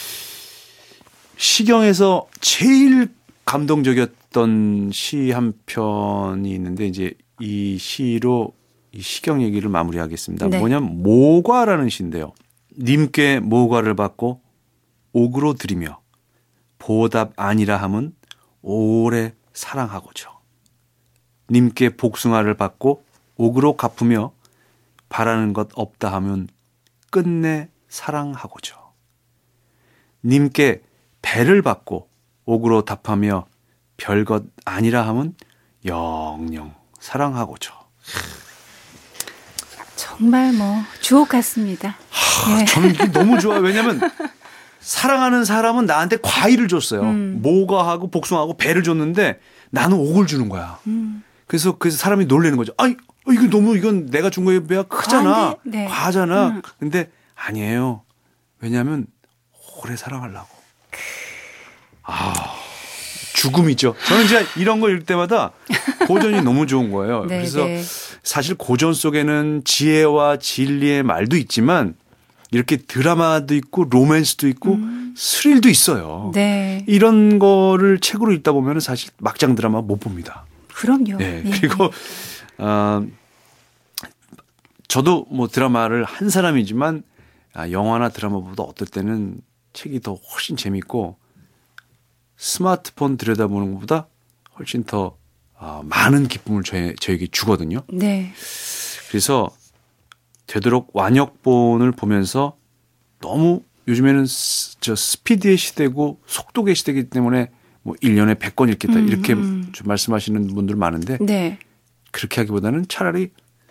시경에서 제일 감동적이었던 시 한 편이 있는데 이제 이 시로 이 시경 얘기를 마무리하겠습니다. 네. 뭐냐면 모과라는 시인데요. 님께 모과를 받고 옥으로 드리며 보답 아니라 함은 오래 사랑하고죠. 님께 복숭아를 받고 옥으로 갚으며 바라는 것 없다 하면 끝내 사랑하고죠. 님께 배를 받고 옥으로 답하며 별것 아니라 함은 영영 사랑하고죠. 정말 뭐 주옥 같습니다. 하, 네. 저는 이게 너무 좋아요. 왜냐하면 사랑하는 사람은 나한테 과일을 줬어요. 음. 모과하고 복숭아하고 배를 줬는데 나는 옥을 주는 거야. 음. 그래서 그래서 사람이 놀라는 거죠. 아이 어, 이거 너무 이건 내가 준 거에 비해 크잖아. 네. 과하잖아. 음. 근데 아니에요. 왜냐하면 오래 사랑하려고. 아 죽음이죠. 저는 진짜 이런 거 읽을 때마다 고전이 너무 좋은 거예요. 네, 그래서 네. 사실 고전 속에는 지혜와 진리의 말도 있지만 이렇게 드라마도 있고 로맨스도 있고 음. 스릴도 있어요. 네. 이런 거를 책으로 읽다 보면 사실 막장 드라마 못 봅니다. 그럼요. 네. 예. 그리고 어, 저도 뭐 드라마를 한 사람이지만 아, 영화나 드라마보다 어떨 때는 책이 더 훨씬 재밌고 스마트폰 들여다보는 것보다 훨씬 더 어, 많은 기쁨을 저희, 저에게 주거든요. 네. 그래서 되도록 완역본을 보면서 너무 요즘에는 스, 저 스피드의 시대고 속도의 시대이기 때문에 뭐 일 년에 백 권 읽겠다 음, 이렇게 음. 좀 말씀하시는 분들 많은데 네. 그렇게 하기보다는 차라리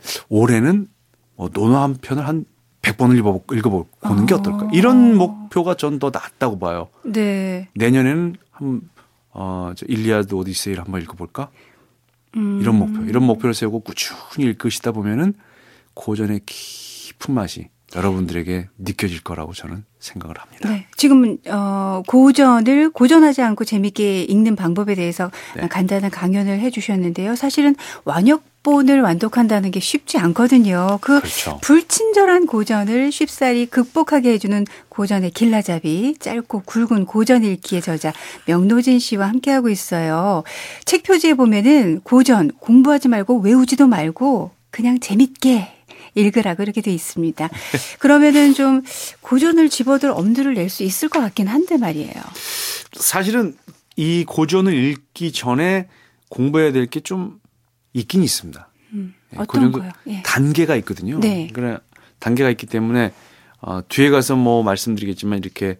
올해는 뭐 논어 한 편을 한 백 번을 읽어보, 읽어보는 게 어떨까. 이런 목표가 전 더 낫다고 봐요. 네. 내년에는 한, 어, 저 일리아드 오디세이를 한번 읽어볼까? 음. 이런 목표, 이런 목표를 세우고 꾸준히 읽으시다 보면은 고전의 깊은 맛이 여러분들에게 느껴질 거라고 저는 생각을 합니다. 네. 지금 어, 고전을 고전하지 않고 재미있게 읽는 방법에 대해서 네. 간단한 강연을 해 주셨는데요. 사실은 완역본을 완독한다는 게 쉽지 않거든요. 그 그렇죠. 불친절한 고전을 쉽사리 극복하게 해주는 고전의 길라잡이, 짧고 굵은 고전 읽기의 저자 명노진 씨와 함께하고 있어요. 책 표지에 보면은 고전 공부하지 말고 외우지도 말고 그냥 재밌게 읽으라고 이렇게 돼 있습니다. 그러면은 좀 고전을 집어들 엄두를 낼 수 있을 것 같긴 한데 말이에요. 사실은 이 고전을 읽기 전에 공부해야 될 게 좀 있긴 있습니다. 음, 예, 어떤 고전도 거요? 예. 단계가 있거든요. 네. 그래 단계가 있기 때문에 어, 뒤에 가서 뭐 말씀드리겠지만 이렇게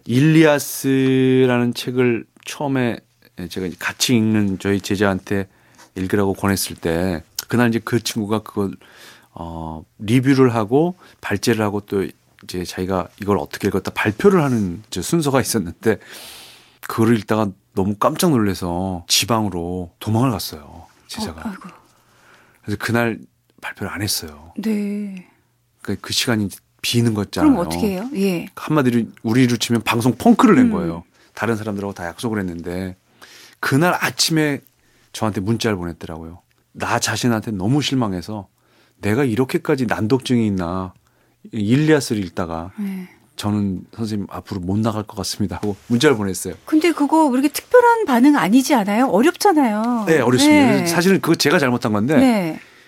일리아스라는 책을 처음에 제가 이제 같이 읽는 저희 제자한테 읽으라고 권했을 때 그날 이제 그 친구가 그걸 어, 리뷰를 하고 발제를 하고 또 이제 자기가 이걸 어떻게 읽었다 발표를 하는 저 순서가 있었는데 그거를 읽다가 너무 깜짝 놀라서 지방으로 도망을 갔어요. 제자가. 어, 아이고. 그래서 그날 발표를 안 했어요. 네. 그, 그 시간이 비는 거잖아요. 그럼 어떻게 해요? 예. 한마디로 우리로 치면 방송 펑크를 낸 음. 거예요. 다른 사람들하고 다 약속을 했는데 그날 아침에 저한테 문자를 보냈더라고요. 나 자신한테 너무 실망해서 내가 이렇게까지 난독증이 있나 일리아스를 읽다가 네. 저는 선생님 앞으로 못 나갈 것 같습니다 하고 문자를 보냈어요. 근데 그거 그렇게 특별한 반응 아니지 않아요? 어렵잖아요. 네, 어렵습니다. 네. 사실은 그거 제가 잘못한 건데 네.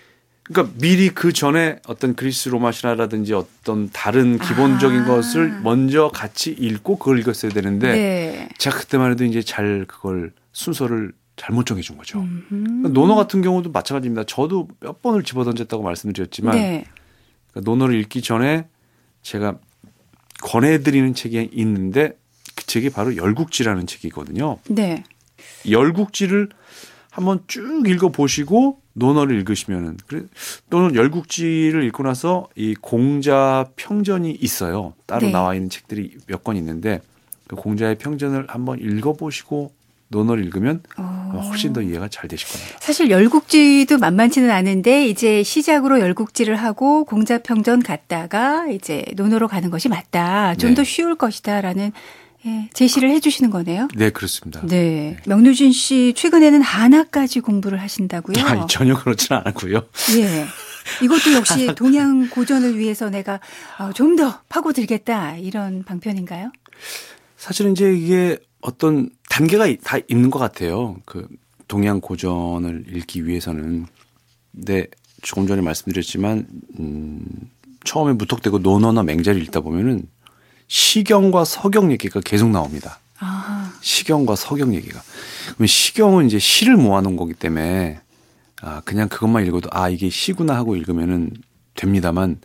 그러니까 미리 그 전에 어떤 그리스 로마 신화라든지 어떤 다른 기본적인 아. 것을 먼저 같이 읽고 그걸 읽었어야 되는데 네. 제가 그때만 해도 이제 잘 그걸 순서를 잘못 정해준 거죠. 그러니까 논어 같은 경우도 마찬가지입니다. 저도 몇 번을 집어던졌다고 말씀드렸지만 네. 그러니까 논어를 읽기 전에 제가 권해드리는 책이 있는데 그 책이 바로 열국지라는 책이거든요. 네. 열국지를 한번 쭉 읽어보시고 논어를 읽으시면은 또는 열국지를 읽고 나서 이 공자 평전이 있어요. 따로 네. 나와 있는 책들이 몇 권 있는데 그 공자의 평전을 한번 읽어보시고 논어를 읽으면 오. 훨씬 더 이해가 잘 되실 겁니다. 사실 열국지도 만만치는 않은데 이제 시작으로 열국지를 하고 공자평전 갔다가 이제 논어로 가는 것이 맞다. 좀 더 네. 쉬울 것이다라는 예, 제시를 해 주시는 거네요. 네, 그렇습니다. 네. 네. 명노진 씨 최근에는 한화까지 공부를 하신다고요? 아니, 전혀 그렇지는 않고요. 예. 이것도 역시 동양 고전을 위해서 내가 좀 더 파고들겠다 이런 방편인가요? 사실은 이제 이게 어떤 단계가 다 있는 것 같아요. 그 동양 고전을 읽기 위해서는. 근데 조금 전에 말씀드렸지만 음, 처음에 무턱대고 논어나 맹자를 읽다 보면은 시경과 서경 얘기가 계속 나옵니다. 아하. 시경과 서경 얘기가. 그러면 시경은 이제 시를 모아놓은 거기 때문에 아, 그냥 그것만 읽어도 아, 이게 시구나 하고 읽으면은 됩니다만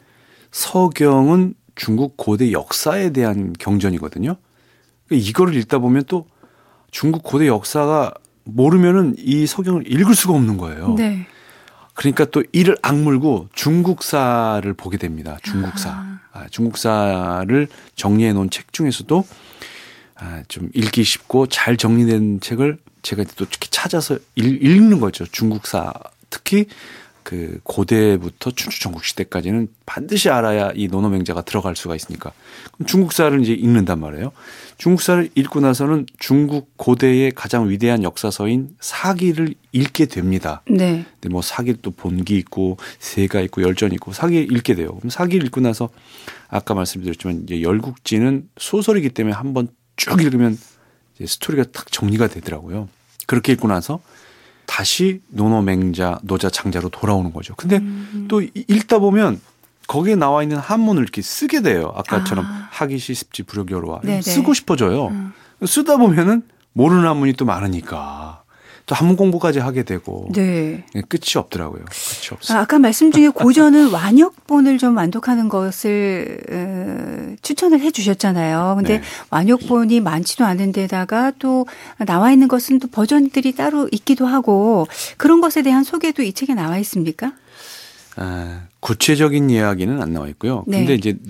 서경은 중국 고대 역사에 대한 경전이거든요. 그러니까 이거를 읽다 보면 또 중국 고대 역사가 모르면은 이 서경을 읽을 수가 없는 거예요. 네. 그러니까 또 이를 악물고 중국사를 보게 됩니다. 중국사. 아. 아, 중국사를 정리해 놓은 책 중에서도 아, 좀 읽기 쉽고 잘 정리된 책을 제가 또 특히 찾아서 읽, 읽는 거죠. 중국사. 특히 그 고대부터 춘추 전국시대까지는 반드시 알아야 이 논어맹자가 들어갈 수가 있으니까. 그럼 중국사를 이제 읽는단 말이에요. 중국사를 읽고 나서는 중국 고대의 가장 위대한 역사서인 사기를 읽게 됩니다. 네. 근데 뭐 사기 또 본기 있고 세가 있고 열전이 있고 사기 읽게 돼요. 그럼 사기를 읽고 나서 아까 말씀드렸지만 이제 열국지는 소설이기 때문에 한번 쭉 읽으면 이제 스토리가 딱 정리가 되더라고요. 그렇게 읽고 나서 다시 논어맹자, 노자, 장자로 돌아오는 거죠. 근데 음. 또 읽다 보면 거기에 나와 있는 한문을 이렇게 쓰게 돼요. 아까처럼 아. 하기시, 습지, 불역여로와 쓰고 싶어져요. 음. 쓰다 보면은 모르는 한문이 또 많으니까 또 한문 공부까지 하게 되고 네. 끝이 없더라고요. 끝이 없어요. 아, 아까 말씀 중에 고전은 완역본을 좀 완독하는 것을 어, 추천을 해 주셨잖아요. 근데 네. 완역본이 많지도 않은 데다가 또 나와 있는 것은 또 버전들이 따로 있기도 하고 그런 것에 대한 소개도 이 책에 나와 있습니까? 아, 구체적인 이야기는 안 나와 있고요. 네. 근데 이제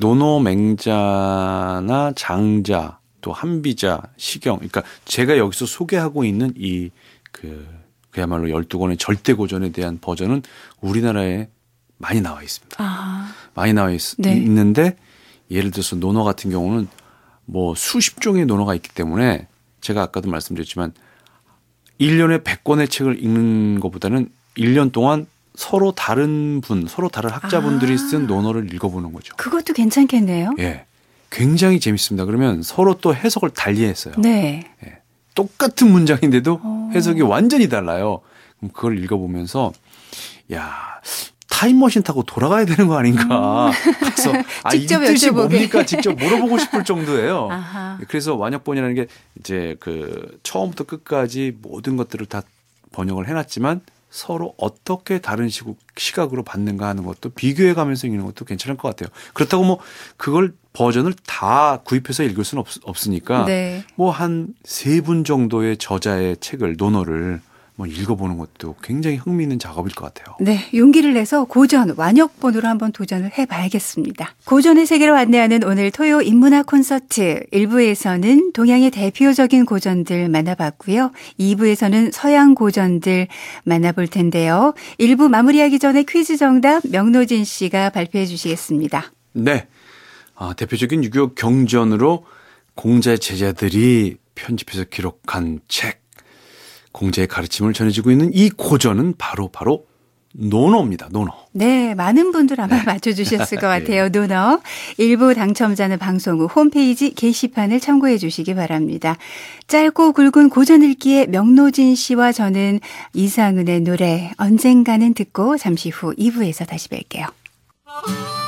논어맹자나 장자 또 한비자, 시경 그러니까 제가 여기서 소개하고 있는 이 그 그야말로 열두 권의 절대 고전에 대한 버전은 우리나라에 많이 나와 있습니다. 아. 많이 나와 있, 네. 있는데 예를 들어서 논어 같은 경우는 뭐 수십 종의 논어가 있기 때문에 제가 아까도 말씀드렸지만 일 년에 백 권의 책을 읽는 것보다는 일 년 동안 서로 다른 분, 서로 다른 학자분들이 아. 쓴 논어를 읽어보는 거죠. 그것도 괜찮겠네요. 예, 굉장히 재밌습니다. 그러면 서로 또 해석을 달리했어요. 네. 예. 똑같은 문장인데도 오. 해석이 완전히 달라요. 그럼 그걸 읽어보면서 야 타임머신 타고 돌아가야 되는 거 아닌가. 그래서 아, 이 뜻이 뭡니까? 직접 물어보고 싶을 정도예요. 아하. 그래서 완역본이라는 게 이제 그 처음부터 끝까지 모든 것들을 다 번역을 해놨지만 서로 어떻게 다른 시각으로 받는가 하는 것도 비교해가면서 읽는 것도 괜찮을 것 같아요. 그렇다고 뭐 그걸 버전을 다 구입해서 읽을 수는 없, 없으니까 네. 뭐 한 세 분 정도의 저자의 책을 논어를 뭐 읽어보는 것도 굉장히 흥미있는 작업일 것 같아요. 네, 용기를 내서 고전 완역본으로 한번 도전을 해봐야겠습니다. 고전의 세계로 안내하는 오늘 토요 인문학 콘서트 일 부에서는 동양의 대표적인 고전들 만나봤고요. 이 부에서는 서양 고전들 만나볼 텐데요. 일 부 마무리하기 전에 퀴즈 정답 명노진 씨가 발표해 주시겠습니다. 네, 아, 대표적인 유교 경전으로 공자의 제자들이 편집해서 기록한 책 공자의 가르침을 전해주고 있는 이 고전은 바로 바로 노노입니다. 노노. 네, 많은 분들 아마 네. 맞춰주셨을 것 같아요. 네. 노노. 일부 당첨자는 방송 후 홈페이지 게시판을 참고해 주시기 바랍니다. 짧고 굵은 고전 읽기의 명노진 씨와 저는 이상은의 노래 언젠가는 듣고 잠시 후 이 부에서 다시 뵐게요.